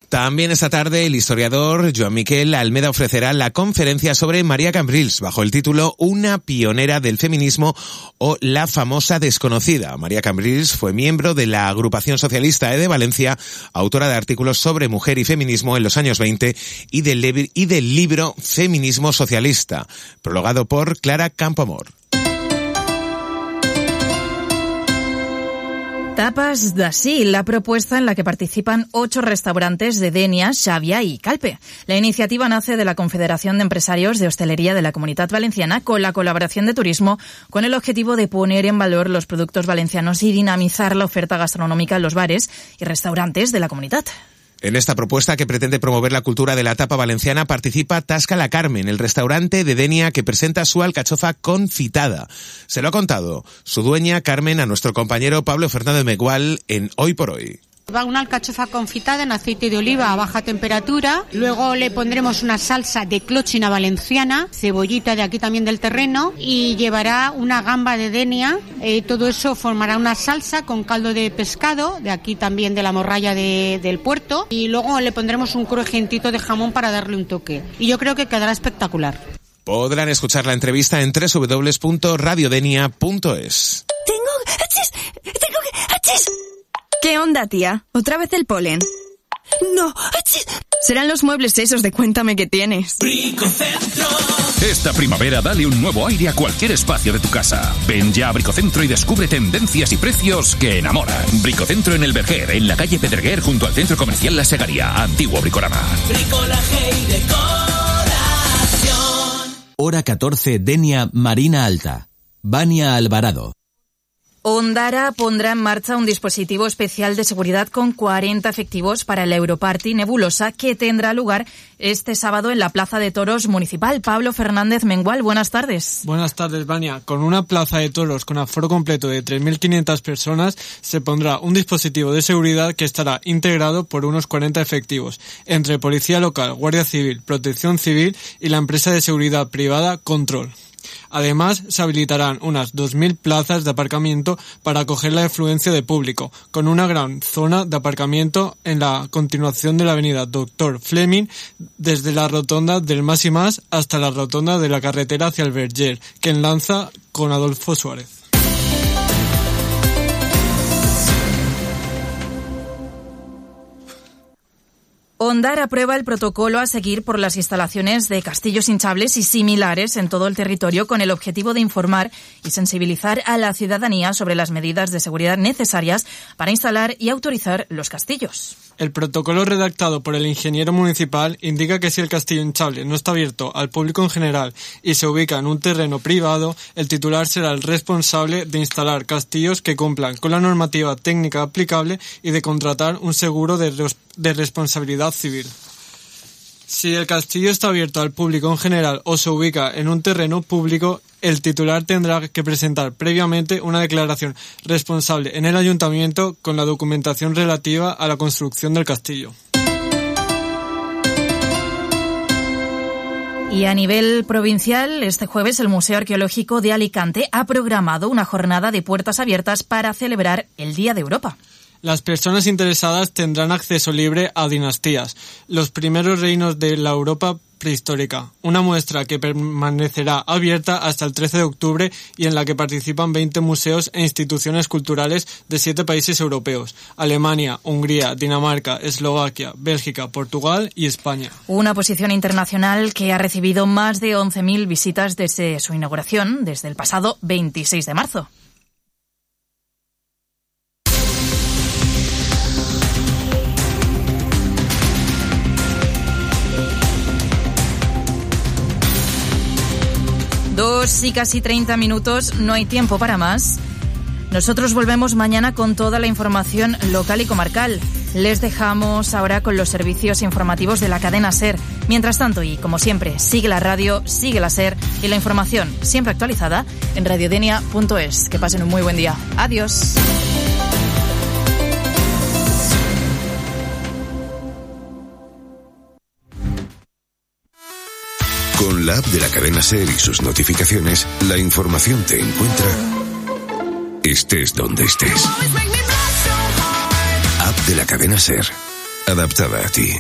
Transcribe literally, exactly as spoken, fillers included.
También esta tarde el historiador Joan Miquel Almeda ofrecerá la conferencia sobre María Cambrils bajo el título Una pionera del feminismo o la famosa desconocida. María Cambrils fue miembro de la agrupación socialista E de Valencia, autora de artículos sobre mujer y feminismo en los años veinte y del, lev- y del libro Feminismo Socialista, prologado por Clara Campoamor. Tapas d'ací, la propuesta en la que participan ocho restaurantes de Dénia, Xàbia y Calpe. La iniciativa nace de la Confederación de Empresarios de Hostelería de la Comunitat Valenciana con la colaboración de Turismo, con el objetivo de poner en valor los productos valencianos y dinamizar la oferta gastronómica en los bares y restaurantes de la comunidad. En esta propuesta, que pretende promover la cultura de la tapa valenciana, participa Tasca la Carmen, el restaurante de Dénia que presenta su alcachofa confitada. Se lo ha contado su dueña, Carmen, a nuestro compañero Pablo Fernández Megual en Hoy por Hoy. Va una alcachofa confitada en aceite de oliva a baja temperatura, luego le pondremos una salsa de clochina valenciana, cebollita de aquí también del terreno, y llevará una gamba de Dénia. Eh, todo eso formará una salsa con caldo de pescado, de aquí también de la morralla de, del puerto, y luego le pondremos un crujentito de jamón para darle un toque. Y yo creo que quedará espectacular. Podrán escuchar la entrevista en doble u doble u doble u punto radio denia punto es. Tengo... ¡Achis! ¡Tengo que... ¡Achis! ¿Qué onda, tía? ¿Otra vez el polen? No. ¡Achis! Serán los muebles esos de Cuéntame qué tienes. Bricocentro. Esta primavera dale un nuevo aire a cualquier espacio de tu casa. Ven ya a Bricocentro y descubre tendencias y precios que enamoran. Bricocentro en el Verger, en la calle Pedreguer, junto al Centro Comercial La Segaría, antiguo Bricorama. Bricolaje y decoración. Hora catorce, Dénia, Marina Alta. Vania Alvarado. Ondara pondrá en marcha un dispositivo especial de seguridad con cuarenta efectivos para la Europarty Nebulosa que tendrá lugar este sábado en la Plaza de Toros Municipal. Pablo Fernández Mengual, buenas tardes. Buenas tardes, Vania. Con una plaza de toros con aforo completo de tres mil quinientas personas se pondrá un dispositivo de seguridad que estará integrado por unos cuarenta efectivos, entre Policía Local, Guardia Civil, Protección Civil y la empresa de seguridad privada Control. Además, se habilitarán unas dos mil plazas de aparcamiento para acoger la afluencia de público, con una gran zona de aparcamiento en la continuación de la avenida Doctor Fleming, desde la rotonda del Más y Más hasta la rotonda de la carretera hacia el Verger, que enlaza con Adolfo Suárez. Ondara aprueba el protocolo a seguir por las instalaciones de castillos hinchables y similares en todo el territorio con el objetivo de informar y sensibilizar a la ciudadanía sobre las medidas de seguridad necesarias para instalar y autorizar los castillos. El protocolo redactado por el ingeniero municipal indica que si el castillo hinchable no está abierto al público en general y se ubica en un terreno privado, el titular será el responsable de instalar castillos que cumplan con la normativa técnica aplicable y de contratar un seguro de, res- de responsabilidad civil. Si el castillo está abierto al público en general o se ubica en un terreno público, el titular tendrá que presentar previamente una declaración responsable en el ayuntamiento con la documentación relativa a la construcción del castillo. Y a nivel provincial, este jueves el Museo Arqueológico de Alicante ha programado una jornada de puertas abiertas para celebrar el Día de Europa. Las personas interesadas tendrán acceso libre a dinastías, los primeros reinos de la Europa prehistórica, una muestra que permanecerá abierta hasta el trece de octubre y en la que participan veinte museos e instituciones culturales de siete países europeos: Alemania, Hungría, Dinamarca, Eslovaquia, Bélgica, Portugal y España. Una posición internacional que ha recibido más de once mil visitas desde su inauguración, desde el pasado veintiséis de marzo. Dos y casi treinta minutos, no hay tiempo para más. Nosotros volvemos mañana con toda la información local y comarcal. Les dejamos ahora con los servicios informativos de la cadena SER. Mientras tanto, y como siempre, sigue la radio, sigue la SER y la información siempre actualizada en radio denia punto es. Que pasen un muy buen día. Adiós. Con la app de la cadena SER y sus notificaciones, la información te encuentra estés donde estés. App de la cadena SER, adaptada a ti.